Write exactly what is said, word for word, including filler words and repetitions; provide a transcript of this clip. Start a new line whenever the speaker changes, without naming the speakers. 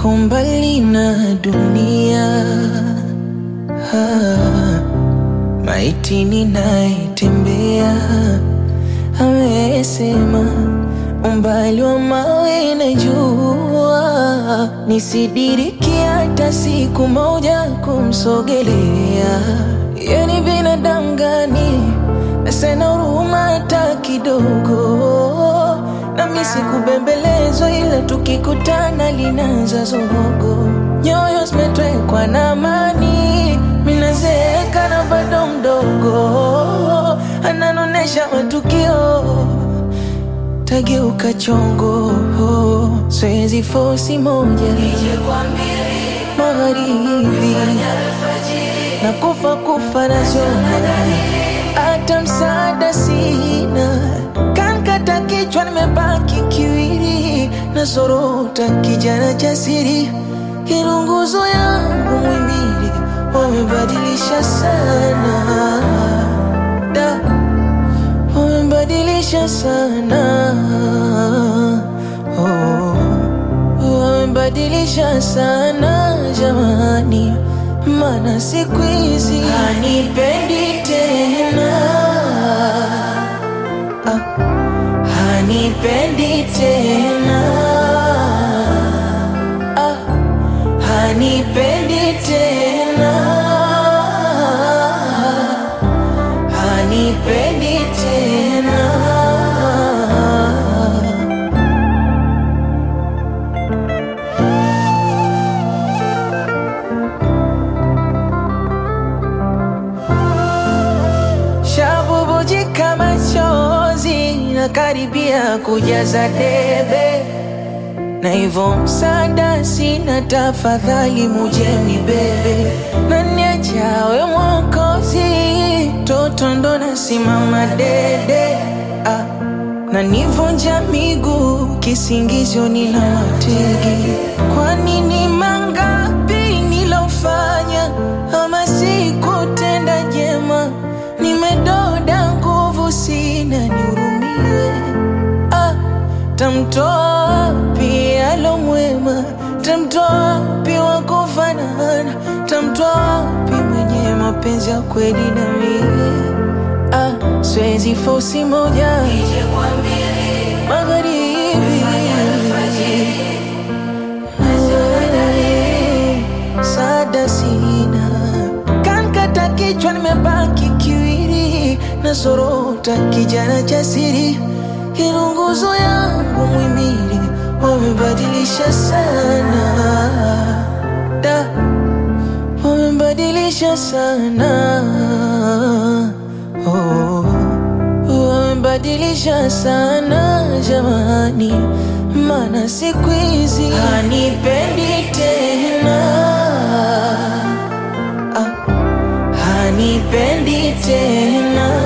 niko mbali na dunia. Ah, maiti ninaitembea, amesema umbali wa mawe na jua, nisidiriki hata siku moja kumsogelea. Yani binadamu gani sina huruma hata kidogo, na mimi sikubembelezwa, ila tukikutana linaanza zogo. Nyoyo zimetwekwa na amani, mimi nazeeka na bado mdogo, ananonesha matukio tageuka chongo. Siwezi force moja nije kwa mbili magharibi, na kufa kufa na zona, hata msaada sina. Kankata kichwa nimebaki kiwili, na sorota kijana jasiri. Irunguzo yangu mwimili wamebadilisha sana, da wamebadilisha sana, oh, wamebadilisha sana jamani. Mana siku hizi hanipendi tena, ah, hanipendi tena, ah, hanipendi tena, hanipendi tena. Shabubujika machozi, nakaribia kujaza debe, na hivyo msaada sina, tafadhali muje nibebe. Nani ajawe mwokozi, toto ndo nasimama dede, ah, na nivunja miguu kisingizio nina wategi. Kwa nini mangapi nilofanya, ama sikutenda jema? Nimedoda nguvu sina, nihurumie. Ah, tamtoa wapi alo mwema, tamtoa wapi wakufanana, tamtoa wapi mwenye mapenzi ya kweli na mie? Ah, siwezi force moja nije kwa mbili magharibi, sada sina. Kankata kichwa nimebaki kiwili, na sorota kijana jasiri. Irunguzo yangu mwimili wamebadilisha sana, da wamebadilisha sana, oh, wamebadilisha sana jamani. Mana siku hizi hanipendi tena, ah, hanipendi tena,